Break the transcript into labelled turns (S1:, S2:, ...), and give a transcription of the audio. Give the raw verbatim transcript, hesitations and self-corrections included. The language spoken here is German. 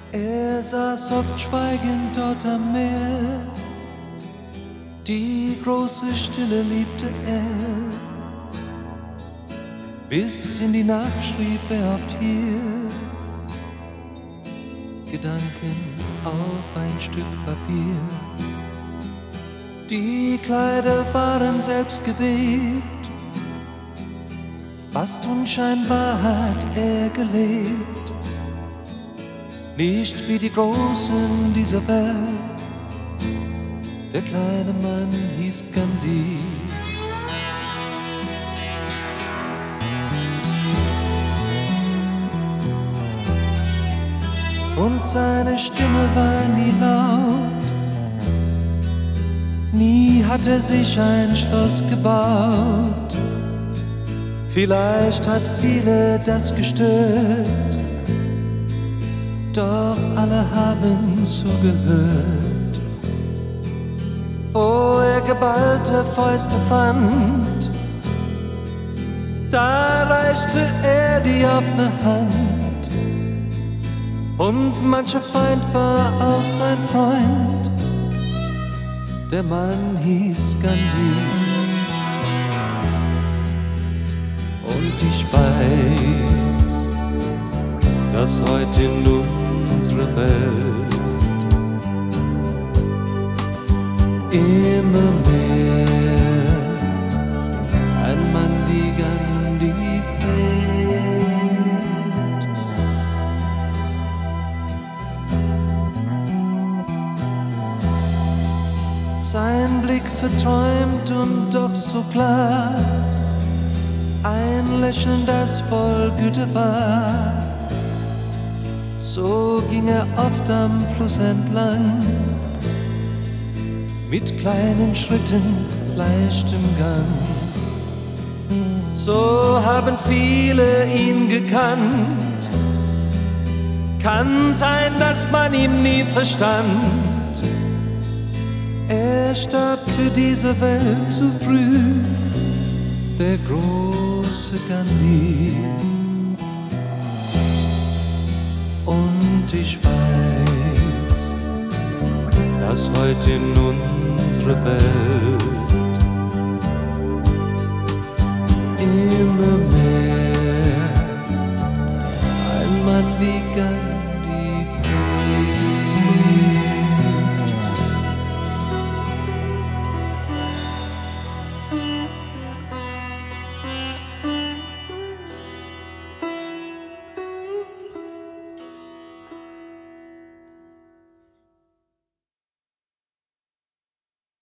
S1: Er saß oft schweigend dort am Meer, die große Stille liebte er. Bis in die Nacht schrieb er oft hier Gedanken auf ein Stück Papier. Die Kleider waren selbst gewebt, fast unscheinbar hat er gelebt. Nicht wie die Großen dieser Welt, der kleine Mann hieß Gandhi. Und seine Stimme war nie laut, nie hat er sich ein Schloss gebaut. Vielleicht hat viele das gestört, doch alle haben zugehört. Wo er geballte Fäuste fand, da reichte er die offene Hand. Und mancher Feind war auch sein Freund, der Mann hieß Gandhi. Und ich weiß, dass heute in unserer Welt immer mehr ein Mann wie Gandhi fehlt. Sein Blick verträumt und doch so klar, ein Lächeln, das voll Güte war. So ging er oft am Fluss entlang, mit kleinen Schritten, leichtem Gang. So haben viele ihn gekannt, kann sein, dass man ihn nie verstand. Er starb für diese Welt zu früh, der große Gandhi. Und ich weiß, dass heute in unserer Welt